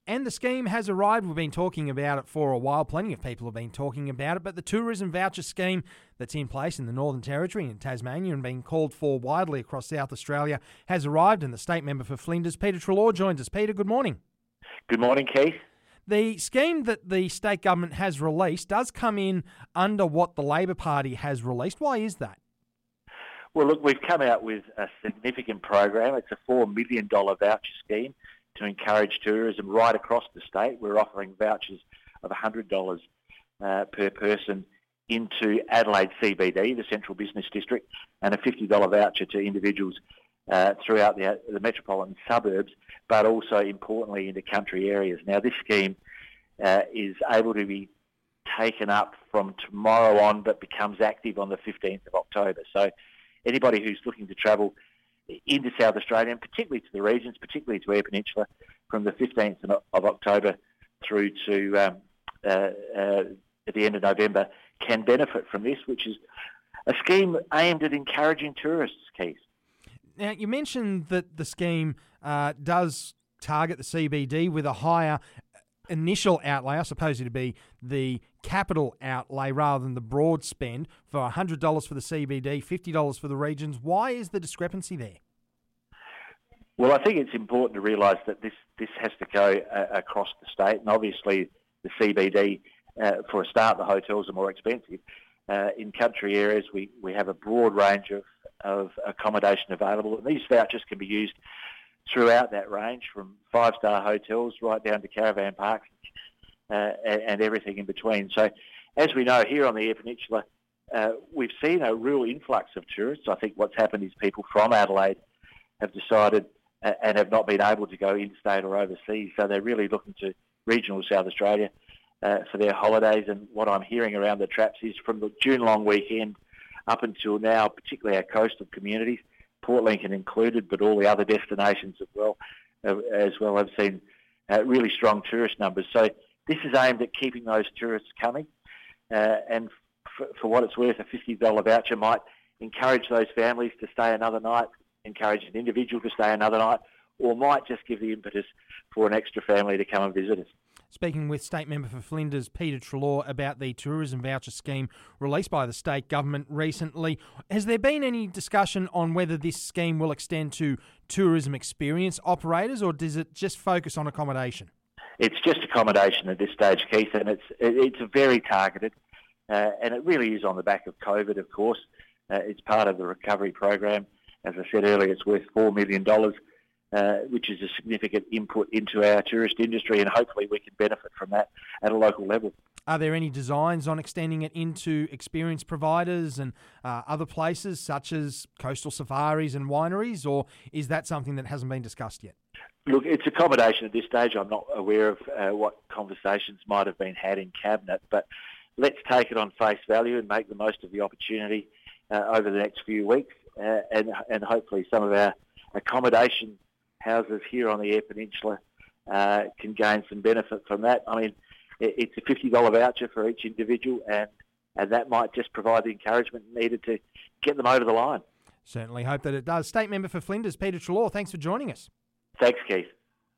And the scheme has arrived. We've been talking about it for a while. Plenty of people have been talking about it. But the tourism voucher scheme that's in place in the Northern Territory and Tasmania and being called for widely across South Australia has arrived. And the state member for Flinders, Peter Treloar, joins us. Peter, good morning. Good morning, Keith. The scheme that the state government has released does come in under what the Labor Party has released. Why is that? Well, look, we've come out with a significant program. It's a $4 million voucher scheme to encourage tourism right across the state. We're offering vouchers of $100 per person into Adelaide CBD, the Central Business District, and a $50 voucher to individuals throughout the metropolitan suburbs, but also importantly into country areas. Now, this scheme is able to be taken up from tomorrow on, but becomes active on the 15th of October. So anybody who's looking to travel into South Australia, and particularly to the regions, particularly to Eyre Peninsula, from the 15th of October through to at the end of November, can benefit from this, which is a scheme aimed at encouraging tourists, Keith. Now, you mentioned that the scheme does target the CBD with a higher initial outlay. I suppose it'd be the capital outlay rather than the broad spend for $100 for the CBD, $50 for the regions. Why is the discrepancy there? Well, I think it's important to realise that this has to go across the state, and obviously the CBD, for a start, the hotels are more expensive. In country areas, we have a broad range of accommodation available, and these vouchers can be used throughout that range, from five-star hotels right down to caravan parks and everything in between. So, as we know, here on the Eyre Peninsula, we've seen a real influx of tourists. I think what's happened is people from Adelaide have decided and have not been able to go interstate or overseas, so they're really looking to regional South Australia for their holidays. And what I'm hearing around the traps is from the June long weekend up until now, particularly our coastal communities, Port Lincoln included, but all the other destinations as well have seen really strong tourist numbers. So this is aimed at keeping those tourists coming, and for what it's worth, a $50 voucher might encourage those families to stay another night, encourage an individual to stay another night, or might just give the impetus for an extra family to come and visit us. Speaking with State Member for Flinders, Peter Treloar, about the tourism voucher scheme released by the state government recently, has there been any discussion on whether this scheme will extend to tourism experience operators, or does it just focus on accommodation? It's just accommodation at this stage, Keith, and it's very targeted, and it really is on the back of COVID, of course. It's part of the recovery program. As I said earlier, it's worth $4 million. Which is a significant input into our tourist industry, and hopefully we can benefit from that at a local level. Are there any designs on extending it into experience providers and other places such as coastal safaris and wineries, or is that something that hasn't been discussed yet? Look, it's accommodation at this stage. I'm not aware of what conversations might have been had in Cabinet, but let's take it on face value and make the most of the opportunity over the next few weeks, and hopefully some of our accommodation houses here on the Eyre Peninsula can gain some benefit from that. I mean, it's a $50 voucher for each individual, and that might just provide the encouragement needed to get them over the line. Certainly hope that it does. State Member for Flinders, Peter Treloar, thanks for joining us. Thanks, Keith.